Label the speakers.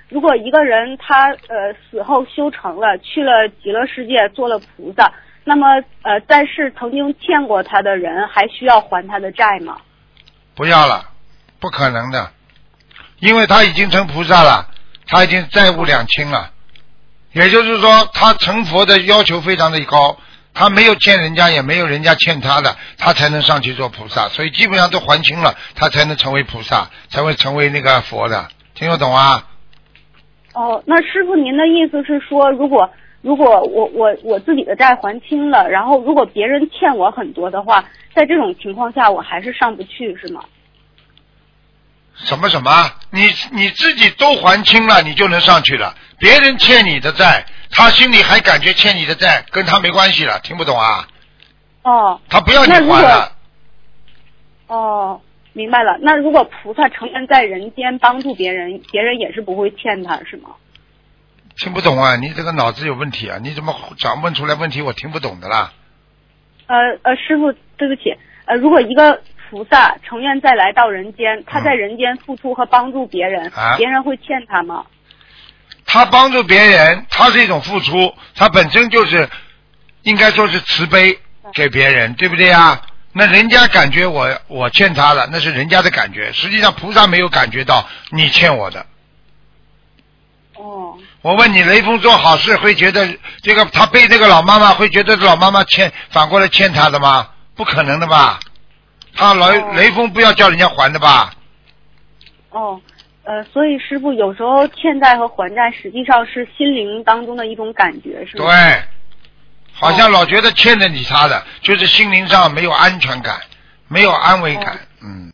Speaker 1: 如果一个人他死后修成了，去了极乐世界做了菩萨，那么在世曾经欠过他的人还需要还他的债吗？
Speaker 2: 不要了，不可能的，因为他已经成菩萨了，他已经债务两清了。也就是说，他成佛的要求非常的高，他没有欠人家，也没有人家欠他的，他才能上去做菩萨。所以基本上都还清了，他才能成为菩萨，才会成为那个佛的。听得懂啊？
Speaker 1: 哦，那师父您的意思是说，如果我自己的债还清了，然后如果别人欠我很多的话，在这种情况下我还是上不去是吗？
Speaker 2: 什么？你自己都还清了，你就能上去了。别人欠你的债，他心里还感觉欠你的债，跟他没关系了。听不懂啊？
Speaker 1: 哦。
Speaker 2: 他不要你还了。
Speaker 1: 哦，明白了。那如果菩萨成愿在人间帮助别人，别人也是不会欠他是吗？
Speaker 2: 听不懂啊？你这个脑子有问题啊！你怎么讲问出来问题我听不懂的啦？
Speaker 1: 师父，对不起。如果一个菩萨成愿再来到人间，他在人间付出和帮助别人，别人会欠他吗？
Speaker 2: 他帮助别人，他是一种付出，他本身就是应该说是慈悲给别人，对不对啊？那人家感觉我欠他了，那是人家的感觉，实际上菩萨没有感觉到你欠我的。
Speaker 1: 哦。
Speaker 2: 我问你，雷锋做好事会觉得这个他背这个老妈妈会觉得老妈妈反过来欠他的吗？不可能的吧？他雷锋不要叫人家还的吧？
Speaker 1: 哦。所以师父有时候欠债和还债实际上是心灵当中的一种感觉，是吗？
Speaker 2: 对，好像老觉得欠着你他的，就是心灵上没有安全感，没有安慰感。嗯。